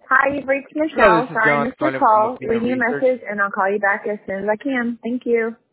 Hi, you've reached Hello, Michelle. this is Sorry I John missed your calling from call. Athena Leave me a Research. message and I'll call you back as soon as I can. Thank you.